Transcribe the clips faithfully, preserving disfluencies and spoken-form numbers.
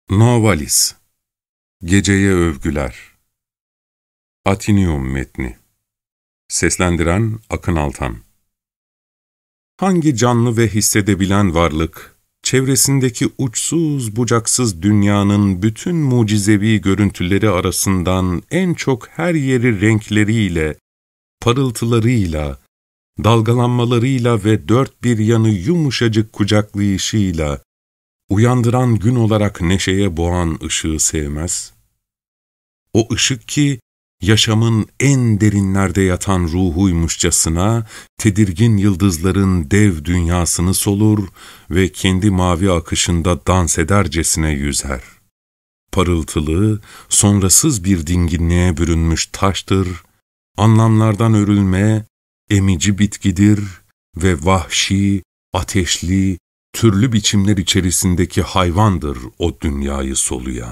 Novalis. Geceye Övgüler. Atinium metni. Seslendiren Akın Altan. Hangi canlı ve hissedebilen varlık, çevresindeki uçsuz bucaksız dünyanın bütün mucizevi görüntüleri arasından en çok her yeri renkleriyle, parıltılarıyla, dalgalanmalarıyla ve dört bir yanı yumuşacık kucaklayışıyla, uyandıran gün olarak neşeye boğan ışığı sevmez? O ışık ki, yaşamın en derinlerde yatan ruhuymuşçasına, tedirgin yıldızların dev dünyasını solur ve kendi mavi akışında dans edercesine yüzer. Parıltılı, sonrasız bir dinginliğe bürünmüş taştır, anlamlardan örülme, emici bitkidir ve vahşi, ateşli, türlü biçimler içerisindeki hayvandır o dünyayı soluyan.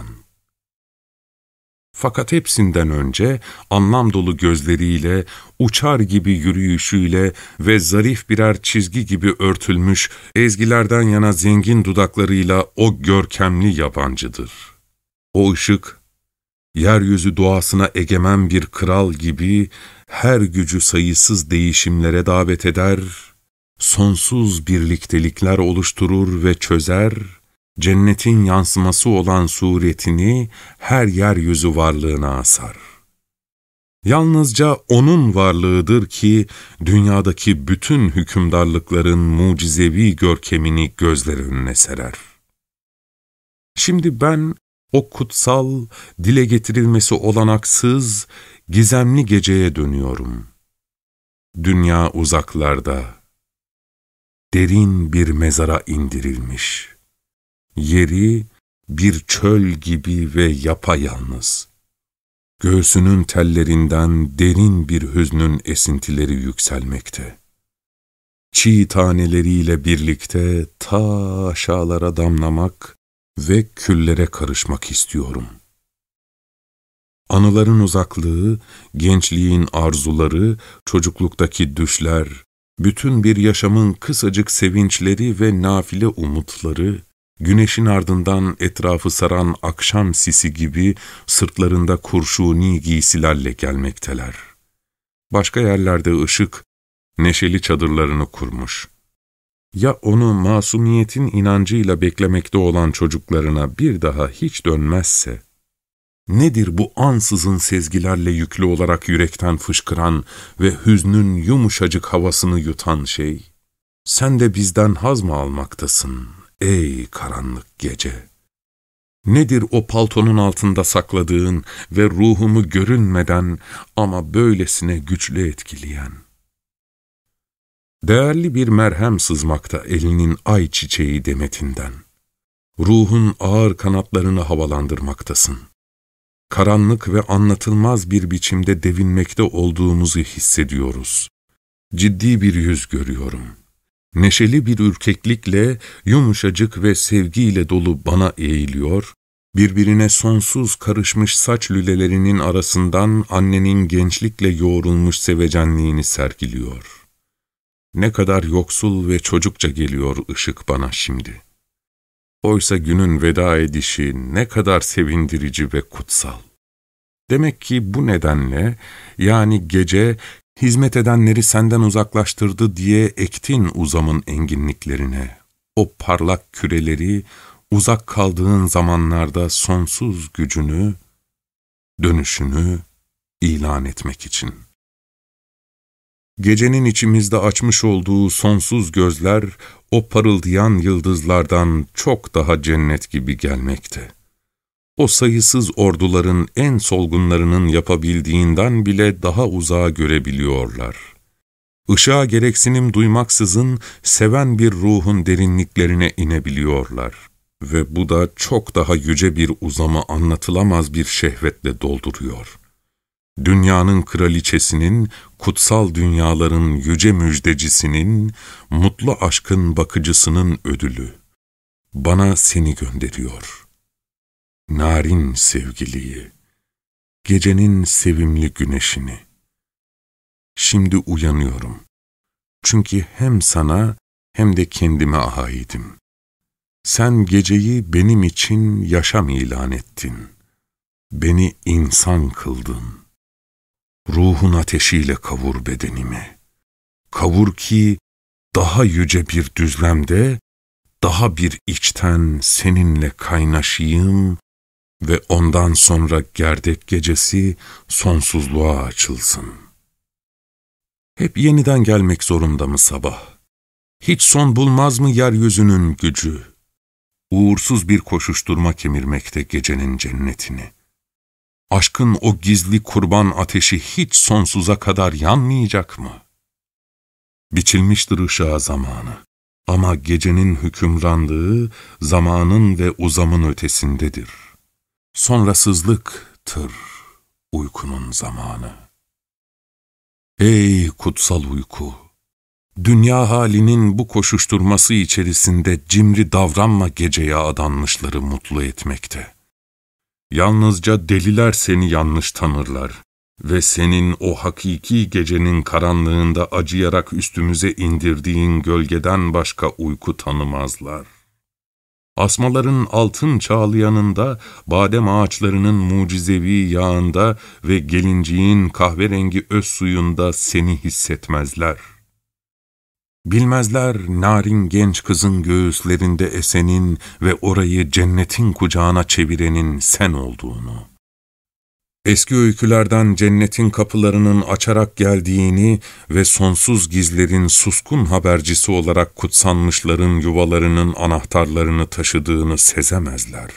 Fakat hepsinden önce anlam dolu gözleriyle, uçar gibi yürüyüşüyle ve zarif birer çizgi gibi örtülmüş ezgilerden yana zengin dudaklarıyla o görkemli yabancıdır. O ışık, yeryüzü doğasına egemen bir kral gibi her gücü sayısız değişimlere davet eder, sonsuz birliktelikler oluşturur ve çözer, cennetin yansıması olan suretini her yeryüzü varlığına asar. Yalnızca O'nun varlığıdır ki, dünyadaki bütün hükümdarlıkların mucizevi görkemini gözler önüne serer. Şimdi ben, o kutsal, dile getirilmesi olanaksız, gizemli geceye dönüyorum. Dünya uzaklarda, derin bir mezara indirilmiş. Yeri bir çöl gibi ve yapayalnız. Göğsünün tellerinden derin bir hüznün esintileri yükselmekte. Çiğ taneleriyle birlikte ta aşağılara damlamak ve küllere karışmak istiyorum. Anıların uzaklığı, gençliğin arzuları, çocukluktaki düşler, bütün bir yaşamın kısacık sevinçleri ve nafile umutları, güneşin ardından etrafı saran akşam sisi gibi sırtlarında kurşuni giysilerle gelmekteler. Başka yerlerde ışık, neşeli çadırlarını kurmuş. Ya onu masumiyetin inancıyla beklemekte olan çocuklarına bir daha hiç dönmezse? Nedir bu ansızın sezgilerle yüklü olarak yürekten fışkıran ve hüznün yumuşacık havasını yutan şey? Sen de bizden haz mı almaktasın, ey karanlık gece? Nedir o paltonun altında sakladığın ve ruhumu görünmeden ama böylesine güçlü etkileyen? Değerli bir merhem sızmakta elinin ay çiçeği demetinden. Ruhun ağır kanatlarını havalandırmaktasın. Karanlık ve anlatılmaz bir biçimde devinmekte olduğumuzu hissediyoruz. Ciddi bir yüz görüyorum. Neşeli bir ürkeklikle, yumuşacık ve sevgiyle dolu bana eğiliyor, birbirine sonsuz karışmış saç lülelerinin arasından annenin gençlikle yoğrulmuş sevecenliğini sergiliyor. Ne kadar yoksul ve çocukça geliyor ışık bana şimdi. Oysa günün veda edişi ne kadar sevindirici ve kutsal. Demek ki bu nedenle, yani gece, hizmet edenleri senden uzaklaştırdı diye ektin uzamın enginliklerine, o parlak küreleri, uzak kaldığın zamanlarda sonsuz gücünü, dönüşünü ilan etmek için. Gecenin içimizde açmış olduğu sonsuz gözler, o parıldayan yıldızlardan çok daha cennet gibi gelmekte. O sayısız orduların en solgunlarının yapabildiğinden bile daha uzağa görebiliyorlar. Işığa gereksinim duymaksızın seven bir ruhun derinliklerine inebiliyorlar. Ve bu da çok daha yüce bir uzamı anlatılamaz bir şehvetle dolduruyor. Dünyanın kraliçesinin, kutsal dünyaların yüce müjdecisinin, mutlu aşkın bakıcısının ödülü. Bana seni gönderiyor. Narin sevgiliyi, gecenin sevimli güneşini. Şimdi uyanıyorum. Çünkü hem sana hem de kendime aidim. Sen geceyi benim için yaşam ilan ettin. Beni insan kıldın. Ruhun ateşiyle kavur bedenimi. Kavur ki daha yüce bir düzlemde, daha bir içten seninle kaynaşayım ve ondan sonra gerdek gecesi sonsuzluğa açılsın. Hep yeniden gelmek zorunda mı sabah? Hiç son bulmaz mı yeryüzünün gücü? Uğursuz bir koşuşturma kemirmekte gecenin cennetini. Aşkın o gizli kurban ateşi hiç sonsuza kadar yanmayacak mı? Biçilmiştir ışığa zamanı. Ama gecenin hükümranlığı zamanın ve uzamın ötesindedir. Sonrasızlıktır uykunun zamanı. Ey kutsal uyku! Dünya halinin bu koşuşturması içerisinde cimri davranma geceye adanmışları mutlu etmekte. Yalnızca deliler seni yanlış tanırlar ve senin o hakiki gecenin karanlığında acıyarak üstümüze indirdiğin gölgeden başka uyku tanımazlar. Asmaların altın çağlayanında, badem ağaçlarının mucizevi yağında ve gelinciğin kahverengi öz suyunda seni hissetmezler. Bilmezler narin genç kızın göğüslerinde esenin ve orayı cennetin kucağına çevirenin sen olduğunu. Eski öykülerden cennetin kapılarının açarak geldiğini ve sonsuz gizlerin suskun habercisi olarak kutsanmışların yuvalarının anahtarlarını taşıdığını sezemezler.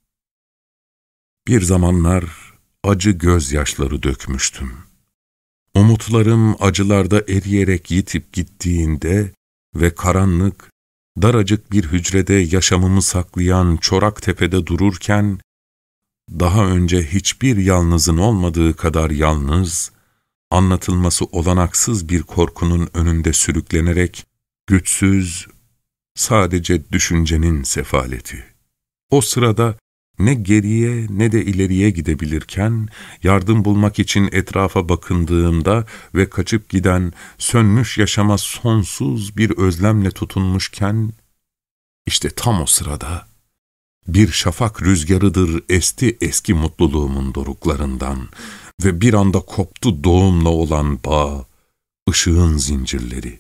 Bir zamanlar acı gözyaşları dökmüştüm. Umutlarım acılarda eriyerek yitip gittiğinde ve karanlık, daracık bir hücrede yaşamımı saklayan Çoraktepe'de dururken, daha önce hiçbir yalnızın olmadığı kadar yalnız, anlatılması olanaksız bir korkunun önünde sürüklenerek, güçsüz, sadece düşüncenin sefaleti. O sırada ne geriye ne de ileriye gidebilirken, yardım bulmak için etrafa bakındığımda ve kaçıp giden, sönmüş yaşama sonsuz bir özlemle tutunmuşken, işte tam o sırada, bir şafak rüzgarıdır esti eski mutluluğumun doruklarından ve bir anda koptu doğumla olan bağ, ışığın zincirleri.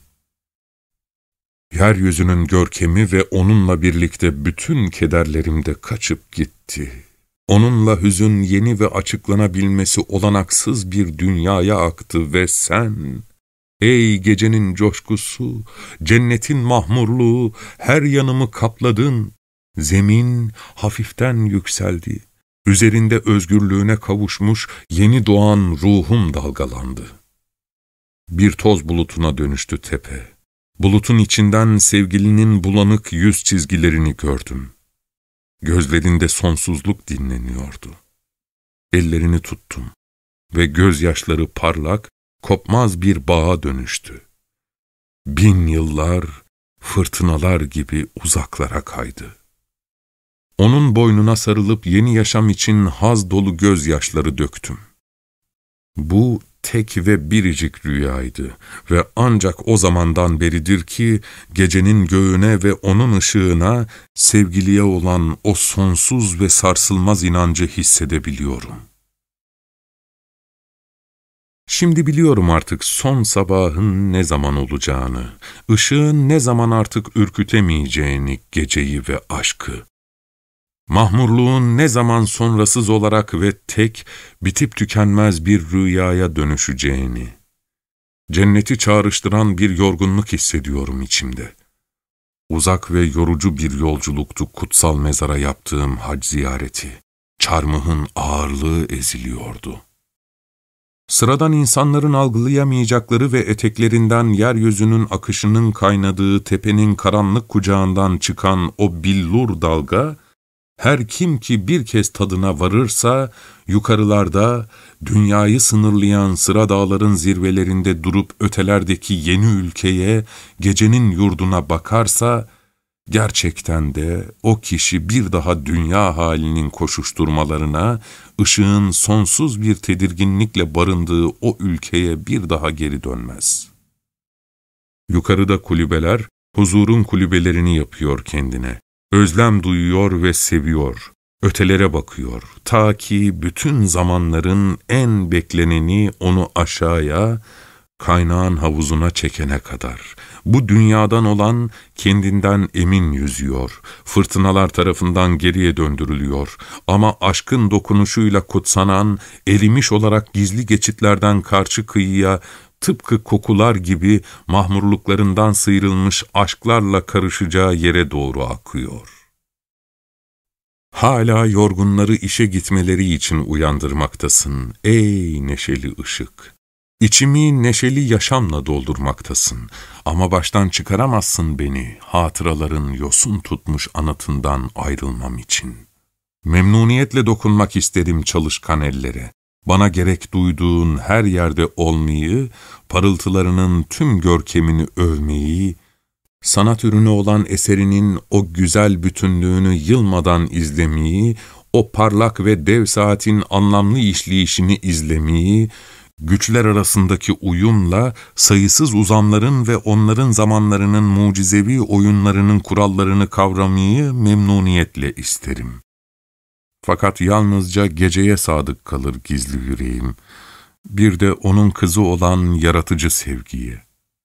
Yeryüzünün görkemi ve onunla birlikte bütün kederlerim de kaçıp gitti. Onunla hüzün yeni ve açıklanabilmesi olanaksız bir dünyaya aktı ve sen, ey gecenin coşkusu, cennetin mahmurluğu, her yanımı kapladın. Zemin hafiften yükseldi. Üzerinde özgürlüğüne kavuşmuş yeni doğan ruhum dalgalandı. Bir toz bulutuna dönüştü tepe. Bulutun içinden sevgilinin bulanık yüz çizgilerini gördüm. Gözlerinde sonsuzluk dinleniyordu. Ellerini tuttum ve gözyaşları parlak, kopmaz bir bağa dönüştü. Bin yıllar fırtınalar gibi uzaklara kaydı. Onun boynuna sarılıp yeni yaşam için haz dolu gözyaşları döktüm. Bu tek ve biricik rüyaydı ve ancak o zamandan beridir ki gecenin göğüne ve onun ışığına sevgiliye olan o sonsuz ve sarsılmaz inancı hissedebiliyorum. Şimdi biliyorum artık son sabahın ne zaman olacağını, ışığın ne zaman artık ürkütemeyeceğini, geceyi ve aşkı. Mahmurluğun ne zaman sonrasız olarak ve tek, bitip tükenmez bir rüyaya dönüşeceğini. Cenneti çağrıştıran bir yorgunluk hissediyorum içimde. Uzak ve yorucu bir yolculuktu kutsal mezara yaptığım hac ziyareti. Çarmıhın ağırlığı eziliyordu. Sıradan insanların algılayamayacakları ve eteklerinden yeryüzünün akışının kaynadığı tepenin karanlık kucağından çıkan o billur dalga, her kim ki bir kez tadına varırsa, yukarılarda, dünyayı sınırlayan sıra dağların zirvelerinde durup ötelerdeki yeni ülkeye, gecenin yurduna bakarsa, gerçekten de o kişi bir daha dünya halinin koşuşturmalarına, ışığın sonsuz bir tedirginlikle barındığı o ülkeye bir daha geri dönmez. Yukarıda kulübeler, huzurun kulübelerini yapıyor kendine Özlem duyuyor ve seviyor, ötelere bakıyor. Ta ki bütün zamanların en bekleneni onu aşağıya, kaynağın havuzuna çekene kadar. Bu dünyadan olan kendinden emin yüzüyor, fırtınalar tarafından geriye döndürülüyor. Ama aşkın dokunuşuyla kutsanan, erimiş olarak gizli geçitlerden karşı kıyıya, tıpkı kokular gibi mahmurluklarından sıyrılmış aşklarla karışacağı yere doğru akıyor. Hala yorgunları işe gitmeleri için uyandırmaktasın, ey neşeli ışık. İçimi neşeli yaşamla doldurmaktasın ama baştan çıkaramazsın beni hatıraların yosun tutmuş anıtından ayrılmam için. Memnuniyetle dokunmak isterim çalışkan ellere. Bana gerek duyduğun her yerde olmayı, parıltılarının tüm görkemini övmeyi, sanat ürünü olan eserinin o güzel bütünlüğünü yılmadan izlemeyi, o parlak ve dev saatin anlamlı işleyişini izlemeyi, güçler arasındaki uyumla sayısız uzamların ve onların zamanlarının mucizevi oyunlarının kurallarını kavramayı memnuniyetle isterim. Fakat yalnızca geceye sadık kalır gizli yüreğim, bir de onun kızı olan yaratıcı sevgiye.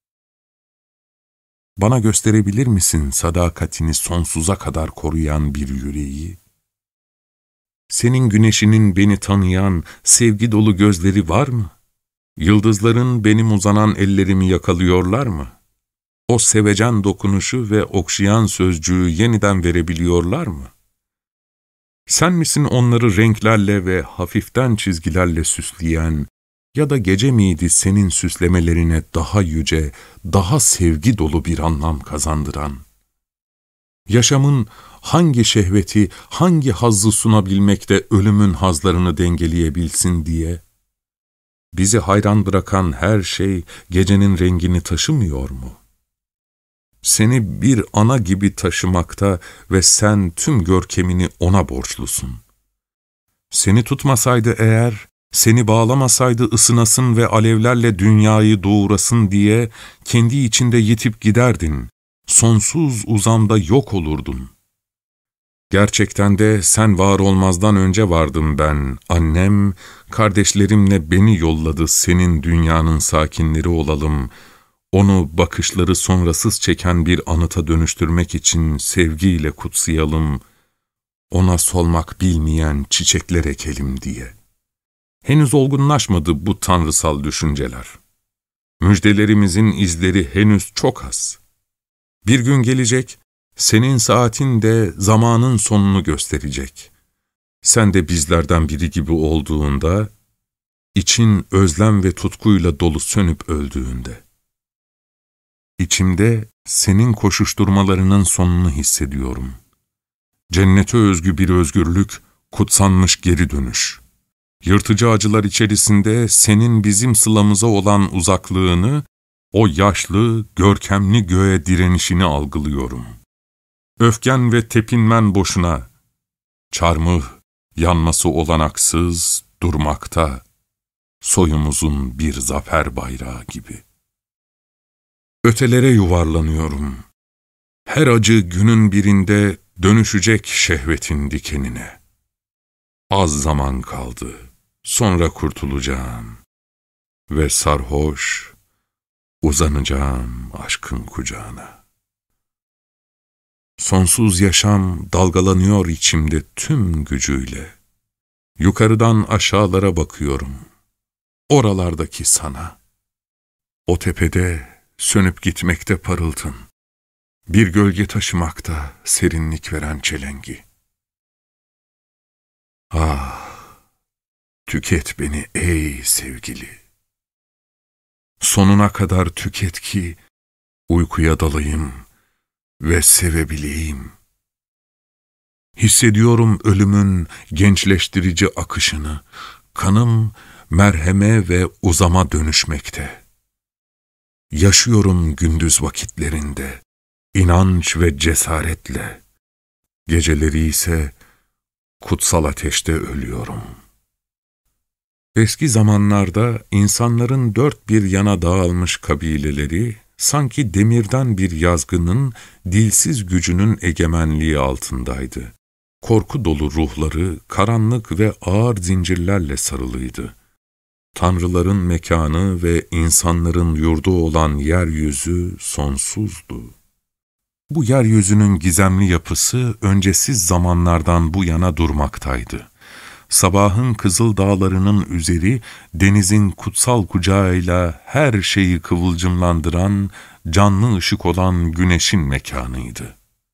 Bana gösterebilir misin sadakatini sonsuza kadar koruyan bir yüreği? Senin güneşinin beni tanıyan sevgi dolu gözleri var mı? Yıldızların benim uzanan ellerimi yakalıyorlar mı? O sevecen dokunuşu ve okşayan sözcüğü yeniden verebiliyorlar mı? Sen misin onları renklerle ve hafiften çizgilerle süsleyen, ya da gece miydi senin süslemelerine daha yüce, daha sevgi dolu bir anlam kazandıran? Yaşamın hangi şehveti, hangi hazzı sunabilmekte ölümün hazlarını dengeleyebilsin diye? Bizi hayran bırakan her şey gecenin rengini taşımıyor mu? Seni bir ana gibi taşımakta ve sen tüm görkemini ona borçlusun. Seni tutmasaydı eğer, seni bağlamasaydı ısınasın ve alevlerle dünyayı doğurasın diye kendi içinde yitip giderdin, sonsuz uzamda yok olurdun. Gerçekten de sen var olmazdan önce vardım ben, annem, kardeşlerimle beni yolladı senin dünyanın sakinleri olalım, onu bakışları sonrasız çeken bir anıta dönüştürmek için sevgiyle kutsayalım, ona solmak bilmeyen çiçekler ekelim diye. Henüz olgunlaşmadı bu tanrısal düşünceler. Müjdelerimizin izleri henüz çok az. Bir gün gelecek, senin saatin de zamanın sonunu gösterecek. Sen de bizlerden biri gibi olduğunda, için özlem ve tutkuyla dolu sönüp öldüğünde. İçimde senin koşuşturmalarının sonunu hissediyorum. Cennete özgü bir özgürlük, kutsanmış geri dönüş. Yırtıcı acılar içerisinde senin bizim sılamıza olan uzaklığını, o yaşlı, görkemli göğe direnişini algılıyorum. Öfken ve tepinmen boşuna, çarmıh, yanması olanaksız, durmakta, soyumuzun bir zafer bayrağı gibi. Ötelere yuvarlanıyorum. Her acı günün birinde dönüşecek şehvetin dikenine. Az zaman kaldı, sonra kurtulacağım ve sarhoş uzanacağım aşkın kucağına. Sonsuz yaşam dalgalanıyor içimde tüm gücüyle. Yukarıdan aşağılara bakıyorum, oralardaki sana. O tepede sönüp gitmekte parıltın, bir gölge taşımakta serinlik veren çelengi. Ah, tüket beni ey sevgili. Sonuna kadar tüket ki uykuya dalayım ve sevebileyim. Hissediyorum ölümün gençleştirici akışını, kanım merheme ve uzama dönüşmekte. Yaşıyorum gündüz vakitlerinde, inanç ve cesaretle, geceleri ise kutsal ateşte ölüyorum. Eski zamanlarda insanların dört bir yana dağılmış kabileleri, sanki demirden bir yazgının dilsiz gücünün egemenliği altındaydı. Korku dolu ruhları karanlık ve ağır zincirlerle sarılıydı. Tanrıların mekanı ve insanların yurdu olan yeryüzü sonsuzdu. Bu yeryüzünün gizemli yapısı öncesiz zamanlardan bu yana durmaktaydı. Sabahın kızıl dağlarının üzeri, denizin kutsal kucağıyla her şeyi kıvılcımlandıran, canlı ışık olan güneşin mekanıydı.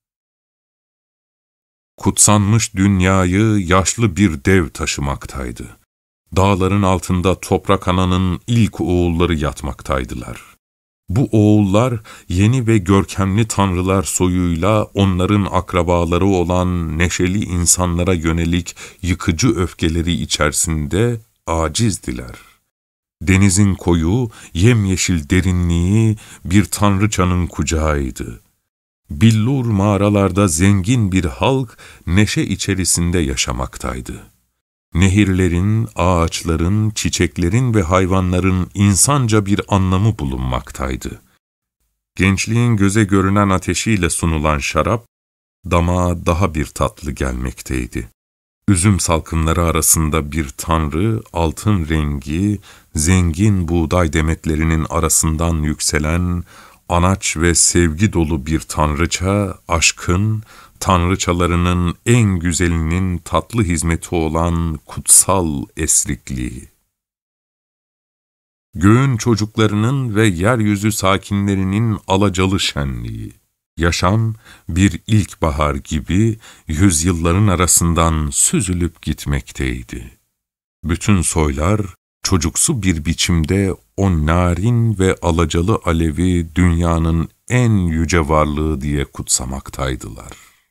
Kutsanmış dünyayı yaşlı bir dev taşımaktaydı. Dağların altında toprak ananın ilk oğulları yatmaktaydılar. Bu oğullar yeni ve görkemli tanrılar soyuyla onların akrabaları olan neşeli insanlara yönelik yıkıcı öfkeleri içerisinde acizdiler. Denizin koyu, yemyeşil derinliği bir tanrıçanın kucağıydı. Billur mağaralarda zengin bir halk neşe içerisinde yaşamaktaydı. Nehirlerin, ağaçların, çiçeklerin ve hayvanların insanca bir anlamı bulunmaktaydı. Gençliğin göze görünen ateşiyle sunulan şarap, damağa daha bir tatlı gelmekteydi. Üzüm salkımları arasında bir tanrı, altın rengi, zengin buğday demetlerinin arasından yükselen, anaç ve sevgi dolu bir tanrıça, aşkın, tanrıçalarının en güzelinin tatlı hizmeti olan kutsal esrikliği. Göğün çocuklarının ve yeryüzü sakinlerinin alacalı şenliği. Yaşam bir ilkbahar gibi yüzyılların arasından süzülüp gitmekteydi. Bütün soylar çocuksu bir biçimde o narin ve alacalı alevi dünyanın en yüce varlığı diye kutsamaktaydılar.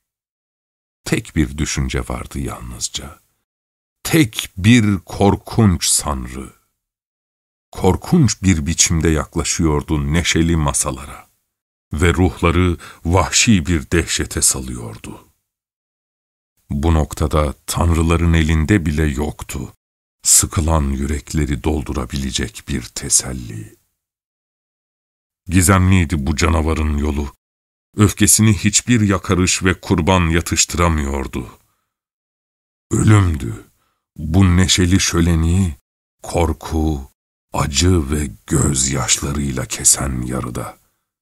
Tek bir düşünce vardı yalnızca. Tek bir korkunç sanrı. Korkunç bir biçimde yaklaşıyordu neşeli masalara ve ruhları vahşi bir dehşete salıyordu. Bu noktada tanrıların elinde bile yoktu sıkılan yürekleri doldurabilecek bir teselli. Gizemliydi bu canavarın yolu. Öfkesini hiçbir yakarış ve kurban yatıştıramıyordu. Ölümdü. Bu neşeli şöleni, korku, acı ve gözyaşlarıyla kesen yarıda.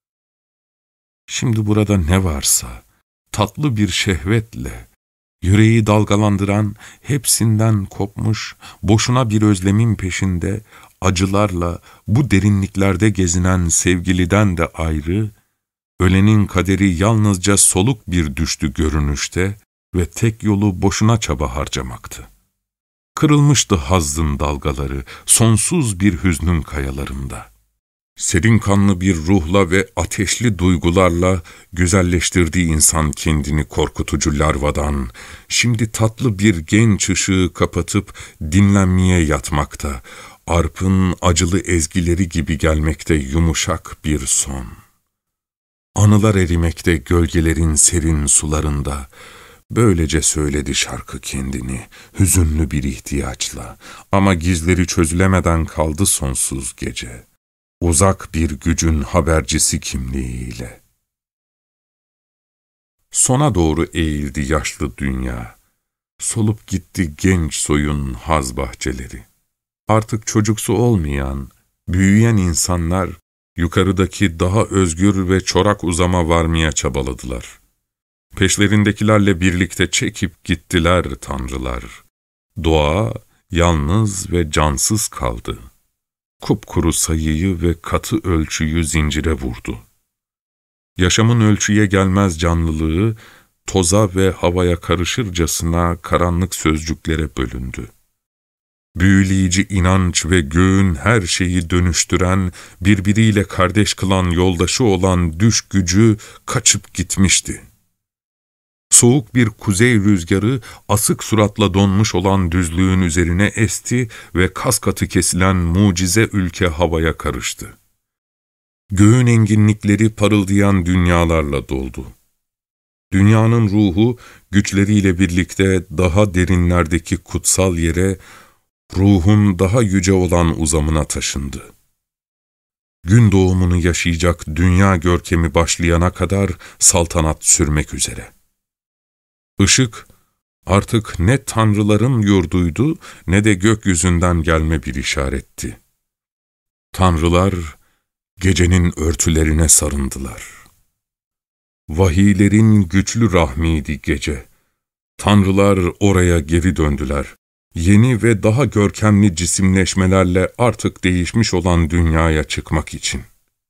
Şimdi burada ne varsa, tatlı bir şehvetle, yüreği dalgalandıran, hepsinden kopmuş, boşuna bir özlemin peşinde, acılarla bu derinliklerde gezinen sevgiliden de ayrı, ölenin kaderi yalnızca soluk bir düştü görünüşte ve tek yolu boşuna çaba harcamaktı. Kırılmıştı hazzın dalgaları, sonsuz bir hüznün kayalarında. Serin kanlı bir ruhla ve ateşli duygularla güzelleştirdiği insan kendini korkutucu larvadan, şimdi tatlı bir genç ışığı kapatıp dinlenmeye yatmakta, arpın acılı ezgileri gibi gelmekte yumuşak bir son. Anılar erimekte gölgelerin serin sularında, böylece söyledi şarkı kendini, hüzünlü bir ihtiyaçla, ama gizleri çözülemeden kaldı sonsuz gece. Uzak bir gücün habercisi kimliğiyle. Sona doğru eğildi yaşlı dünya. Solup gitti genç soyun haz bahçeleri. Artık çocuksu olmayan, büyüyen insanlar, yukarıdaki daha özgür ve çorak uzama varmaya çabaladılar. Peşlerindekilerle birlikte çekip gittiler tanrılar. Doğa yalnız ve cansız kaldı. Kupkuru sayıyı ve katı ölçüyü zincire vurdu. Yaşamın ölçüye gelmez canlılığı, toza ve havaya karışırcasına karanlık sözcüklere bölündü. Büyüleyici inanç ve göğün her şeyi dönüştüren, birbiriyle kardeş kılan yoldaşı olan düş gücü kaçıp gitmişti. Soğuk bir kuzey rüzgarı asık suratla donmuş olan düzlüğün üzerine esti ve kas katı kesilen mucize ülke havaya karıştı. Göğün enginlikleri parıldayan dünyalarla doldu. Dünyanın ruhu güçleriyle birlikte daha derinlerdeki kutsal yere, ruhun daha yüce olan uzamına taşındı. gün doğumunu yaşayacak dünya görkemi başlayana kadar saltanat sürmek üzere. Işık, artık ne tanrıların yurduydu ne de gökyüzünden gelme bir işaretti. Tanrılar gecenin örtülerine sarındılar. Vahiylerin güçlü rahmiydi gece. Tanrılar oraya geri döndüler. Yeni ve daha görkemli cisimleşmelerle artık değişmiş olan dünyaya çıkmak için.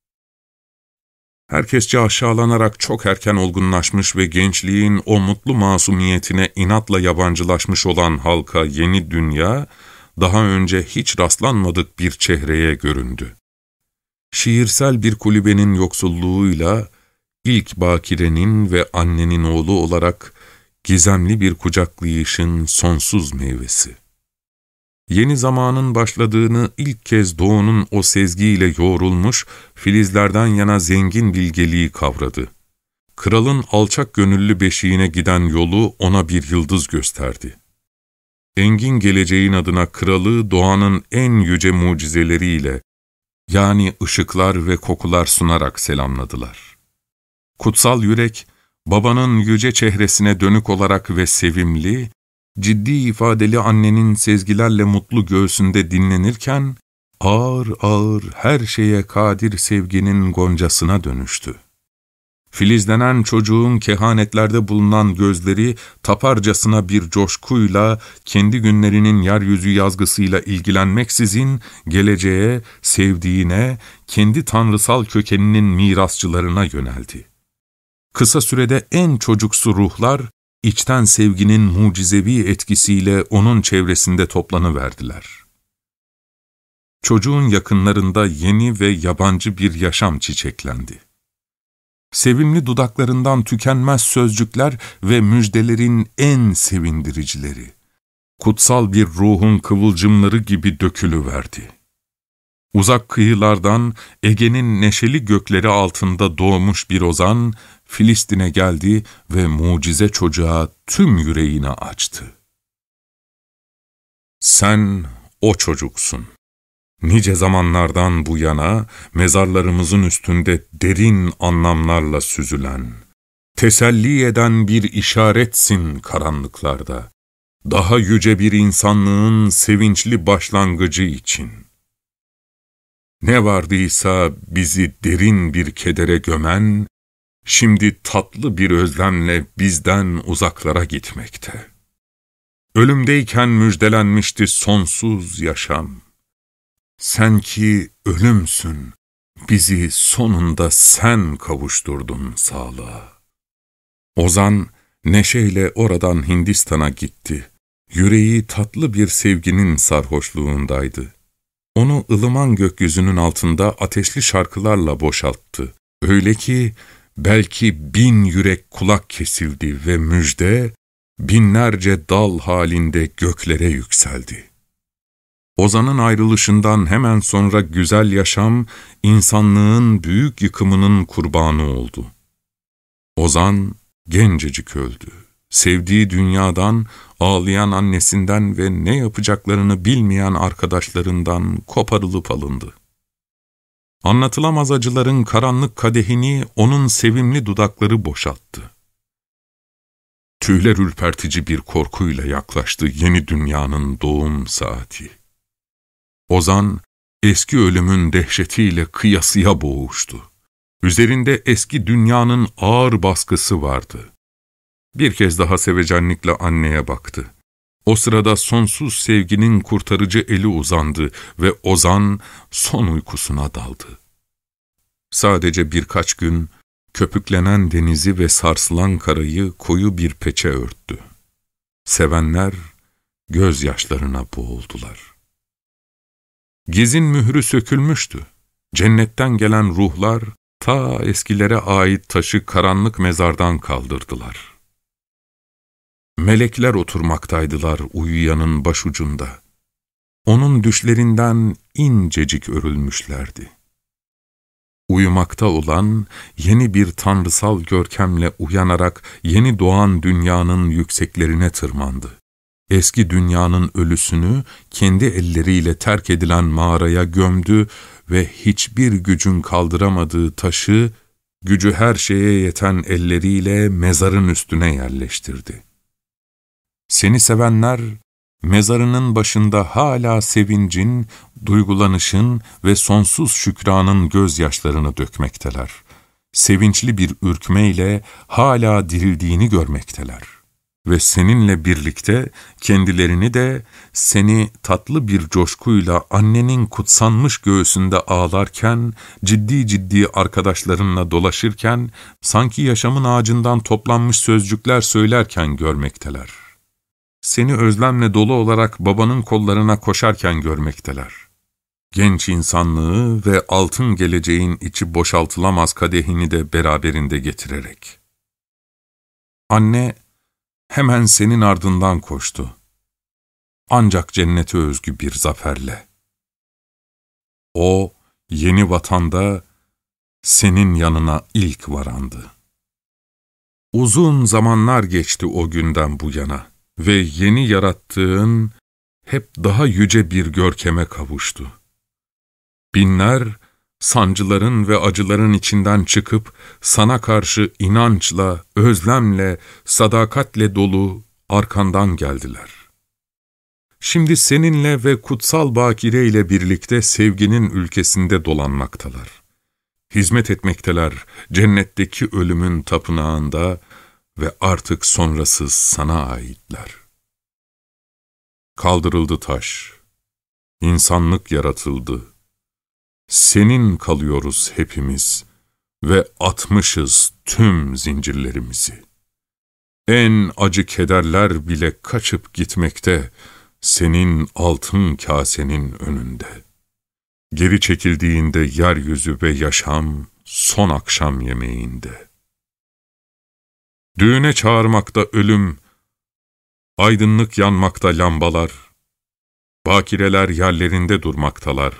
Herkesçe aşağılanarak çok erken olgunlaşmış ve gençliğin o mutlu masumiyetine inatla yabancılaşmış olan halka yeni dünya, daha önce hiç rastlanmadık bir çehreye göründü. Şiirsel bir kulübenin yoksulluğuyla, ilk bakirenin ve annenin oğlu olarak gizemli bir kucaklayışın sonsuz meyvesi. Yeni zamanın başladığını ilk kez doğunun o sezgiyle yoğrulmuş, filizlerden yana zengin bilgeliği kavradı. Kralın alçak gönüllü beşiğine giden yolu ona bir yıldız gösterdi. Engin geleceğin adına kralı doğanın en yüce mucizeleriyle, yani ışıklar ve kokular sunarak selamladılar. Kutsal yürek, babanın yüce çehresine dönük olarak ve sevimli, ciddi ifadeli annenin sezgilerle mutlu göğsünde dinlenirken, ağır ağır her şeye kadir sevginin goncasına dönüştü. Filizlenen çocuğun kehanetlerde bulunan gözleri taparcasına bir coşkuyla, kendi günlerinin yeryüzü yazgısıyla ilgilenmeksizin, geleceğe, sevdiğine, kendi tanrısal kökeninin mirasçılarına yöneldi. Kısa sürede en çocuksu ruhlar, içten sevginin mucizevi etkisiyle onun çevresinde toplanıverdiler. Çocuğun yakınlarında yeni ve yabancı bir yaşam çiçeklendi. Sevimli dudaklarından tükenmez sözcükler ve müjdelerin en sevindiricileri, kutsal bir ruhun kıvılcımları gibi dökülüverdi. Uzak kıyılardan Ege'nin neşeli gökleri altında doğmuş bir ozan, Filistin'e geldi ve mucize çocuğa tüm yüreğini açtı. Sen o çocuksun. Nice zamanlardan bu yana mezarlarımızın üstünde derin anlamlarla süzülen, teselli eden bir işaretsin karanlıklarda, daha yüce bir insanlığın sevinçli başlangıcı için. Ne vardıysa bizi derin bir kedere gömen, şimdi tatlı bir özlemle bizden uzaklara gitmekte. Ölümdeyken müjdelenmişti sonsuz yaşam. Sen ki ölümsün, bizi sonunda sen kavuşturdun sağlığa. Ozan neşeyle oradan Hindistan'a gitti. Yüreği tatlı bir sevginin sarhoşluğundaydı. Onu ılıman gökyüzünün altında ateşli şarkılarla boşalttı. Öyle ki belki bin yürek kulak kesildi ve müjde binlerce dal halinde göklere yükseldi. Ozan'ın ayrılışından hemen sonra güzel yaşam, insanlığın büyük yıkımının kurbanı oldu. Ozan gencecik öldü. Sevdiği dünyadan, ağlayan annesinden ve ne yapacaklarını bilmeyen arkadaşlarından koparılıp alındı. Anlatılamaz acıların karanlık kadehini onun sevimli dudakları boşalttı. Tüyler ürpertici bir korkuyla yaklaştı yeni dünyanın doğum saati. Ozan, eski ölümün dehşetiyle kıyasıya boğuştu. Üzerinde eski dünyanın ağır baskısı vardı. Bir kez daha sevecenlikle anneye baktı. O sırada sonsuz sevginin kurtarıcı eli uzandı ve Ozan son uykusuna daldı. Sadece birkaç gün köpüklenen denizi ve sarsılan karayı koyu bir peçe örttü. Sevenler gözyaşlarına boğuldular. Gizin mührü sökülmüştü. Cennetten gelen ruhlar ta eskilere ait taşı karanlık mezardan kaldırdılar. Melekler oturmaktaydılar uyuyanın başucunda. Onun düşlerinden incecik örülmüşlerdi. Uyumakta olan yeni bir tanrısal görkemle uyanarak yeni doğan dünyanın yükseklerine tırmandı. Eski dünyanın ölüsünü kendi elleriyle terk edilen mağaraya gömdü ve hiçbir gücün kaldıramadığı taşı, gücü her şeye yeten elleriyle mezarın üstüne yerleştirdi. Seni sevenler, mezarının başında hala sevincin, duygulanışın ve sonsuz şükranın gözyaşlarını dökmekteler. Sevinçli bir ürkmeyle hala dirildiğini görmekteler. Ve seninle birlikte kendilerini de seni tatlı bir coşkuyla annenin kutsanmış göğsünde ağlarken, ciddi ciddi arkadaşlarınla dolaşırken, sanki yaşamın ağacından toplanmış sözcükler söylerken görmekteler. Seni özlemle dolu olarak babanın kollarına koşarken görmekteler. Genç insanlığı ve altın geleceğin içi boşaltılamaz kadehini de beraberinde getirerek. Anne hemen senin ardından koştu. Ancak cennete özgü bir zaferle. O, yeni vatanda senin yanına ilk varandı. Uzun zamanlar geçti o günden bu yana ve yeni yarattığın hep daha yüce bir görkeme kavuştu. Binler, sancıların ve acıların içinden çıkıp sana karşı inançla, özlemle, sadakatle dolu arkandan geldiler. Şimdi seninle ve kutsal bakire ile birlikte sevginin ülkesinde dolanmaktalar. Hizmet etmekteler cennetteki ölümün tapınağında ve artık sonrasız sana aitler. Kaldırıldı taş, insanlık yaratıldı. Senin kalıyoruz hepimiz ve atmışız tüm zincirlerimizi. En acı kederler bile kaçıp gitmekte senin altın kasenin önünde. Geri çekildiğinde yeryüzü ve yaşam son akşam yemeğinde. Düğüne çağırmakta ölüm, aydınlık yanmakta lambalar, bakireler yerlerinde durmaktalar.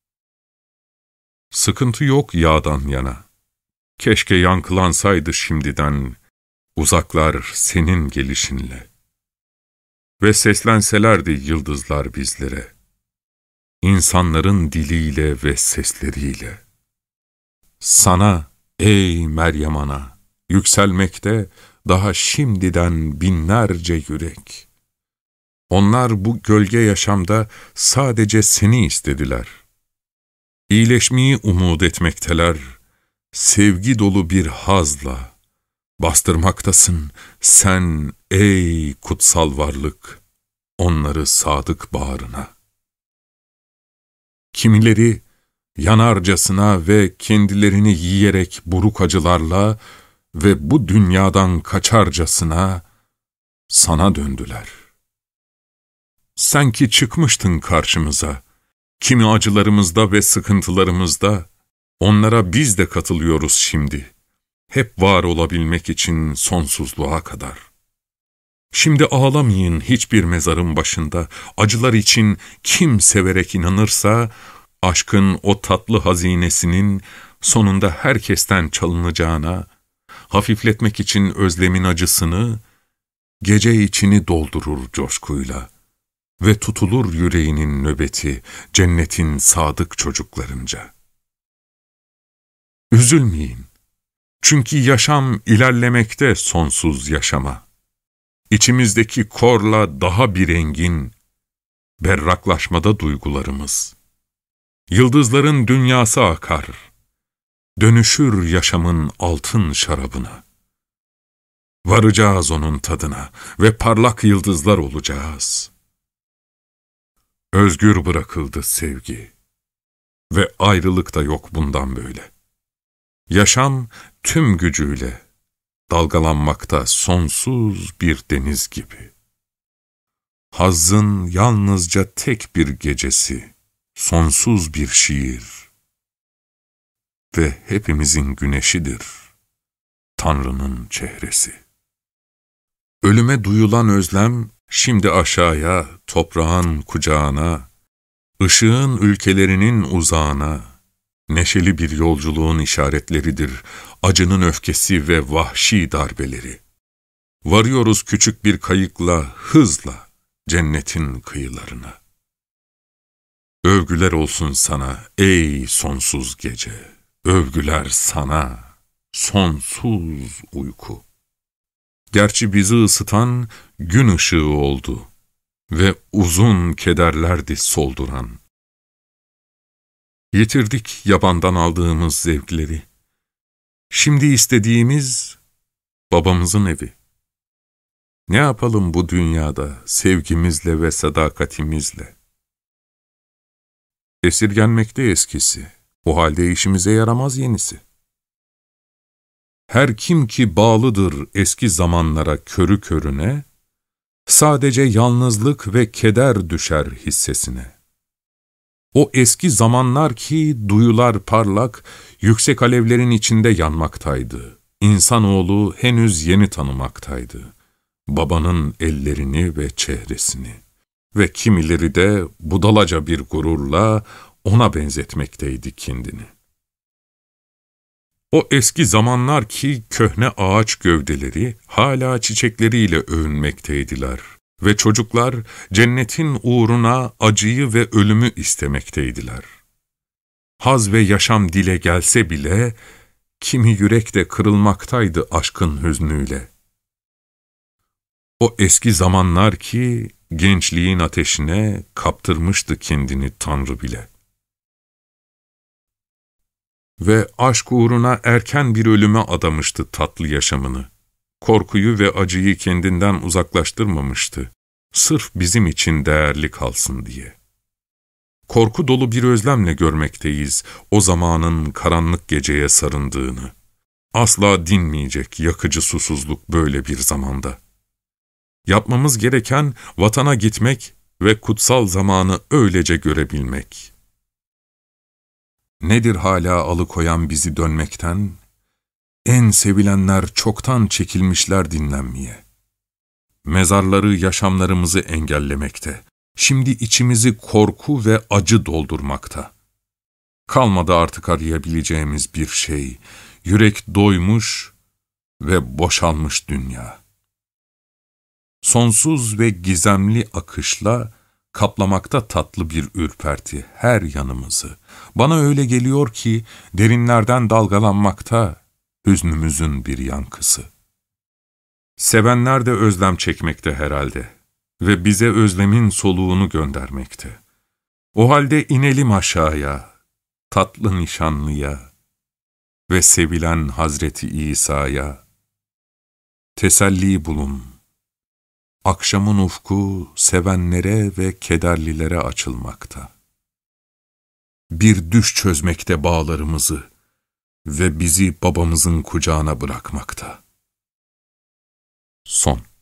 Sıkıntı yok yağdan yana. Keşke yankılansaydı şimdiden uzaklar senin gelişinle. Ve seslenselerdi yıldızlar bizlere, insanların diliyle ve sesleriyle. Sana ey Meryem Ana, yükselmekte daha şimdiden binlerce yürek. Onlar bu gölge yaşamda sadece seni istediler. İyileşmeyi umut etmekteler, sevgi dolu bir hazla. Bastırmaktasın sen ey kutsal varlık, onları sadık bağrına. Kimileri yanarcasına ve kendilerini yiyerek buruk acılarla ve bu dünyadan kaçarcasına sana döndüler. Sen ki çıkmıştın karşımıza, kimi acılarımızda ve sıkıntılarımızda, onlara biz de katılıyoruz şimdi, hep var olabilmek için sonsuzluğa kadar. Şimdi ağlamayın hiçbir mezarın başında, acılar için kim severek inanırsa, aşkın o tatlı hazinesinin sonunda herkesten çalınacağına, hafifletmek için özlemin acısını, gece içini doldurur coşkuyla ve tutulur yüreğinin nöbeti cennetin sadık çocuklarınca. Üzülmeyin, çünkü yaşam ilerlemekte sonsuz yaşama. İçimizdeki korla daha bir engin, berraklaşmada duygularımız. Yıldızların dünyası akar, dönüşür yaşamın altın şarabına. Varacağız onun tadına ve parlak yıldızlar olacağız. Özgür bırakıldı sevgi ve ayrılık da yok bundan böyle. Yaşam tüm gücüyle dalgalanmakta sonsuz bir deniz gibi. Hazzın yalnızca tek bir gecesi, sonsuz bir şiir ve hepimizin güneşidir Tanrı'nın çehresi. Ölüme duyulan özlem şimdi aşağıya, toprağın kucağına, ışığın ülkelerinin uzağına, neşeli bir yolculuğun işaretleridir acının öfkesi ve vahşi darbeleri. Varıyoruz küçük bir kayıkla, hızla cennetin kıyılarına. Övgüler olsun sana ey sonsuz gece, övgüler sana sonsuz uyku. Gerçi bizi ısıtan gün ışığı oldu ve uzun kederlerdi solduran. Yitirdik yabandan aldığımız zevkleri. Şimdi istediğimiz babamızın evi. Ne yapalım bu dünyada sevgimizle ve sadakatimizle? Esirgenmekte eskisi, o halde işimize yaramaz yenisi. Her kim ki bağlıdır eski zamanlara körü körüne, sadece yalnızlık ve keder düşer hissesine. O eski zamanlar ki duyular parlak, yüksek alevlerin içinde yanmaktaydı. İnsanoğlu henüz yeni tanımaktaydı babanın ellerini ve çehresini. Ve kimileri de budalaca bir gururla ona benzetmekteydi kendini. O eski zamanlar ki köhne ağaç gövdeleri hala çiçekleriyle övünmekteydiler ve çocuklar cennetin uğruna acıyı ve ölümü istemekteydiler. Haz ve yaşam dile gelse bile kimi yürek de kırılmaktaydı aşkın hüznüyle. O eski zamanlar ki gençliğin ateşine kaptırmıştı kendini Tanrı bile. Ve aşk uğruna erken bir ölüme adamıştı tatlı yaşamını. Korkuyu ve acıyı kendinden uzaklaştırmamıştı, sırf bizim için değerli kalsın diye. Korku dolu bir özlemle görmekteyiz o zamanın karanlık geceye sarındığını. Asla dinmeyecek yakıcı susuzluk böyle bir zamanda. Yapmamız gereken vatana gitmek ve kutsal zamanı öylece görebilmek. Nedir hala alıkoyan bizi dönmekten? En sevilenler çoktan çekilmişler dinlenmeye. Mezarları yaşamlarımızı engellemekte. Şimdi içimizi korku ve acı doldurmakta. Kalmadı artık arayabileceğimiz bir şey. Yürek doymuş ve boşalmış dünya. Sonsuz ve gizemli akışla kaplamakta tatlı bir ürperti her yanımızı. Bana öyle geliyor ki derinlerden dalgalanmakta hüznümüzün bir yankısı. Sevenler de özlem çekmekte herhalde ve bize özlemin soluğunu göndermekte. O halde inelim aşağıya, tatlı nişanlıya ve sevilen Hazreti İsa'ya. Teselli bulun. Akşamın ufku sevenlere ve kederlilere açılmakta. Bir düş çözmekte bağlarımızı ve bizi babamızın kucağına bırakmakta. Son.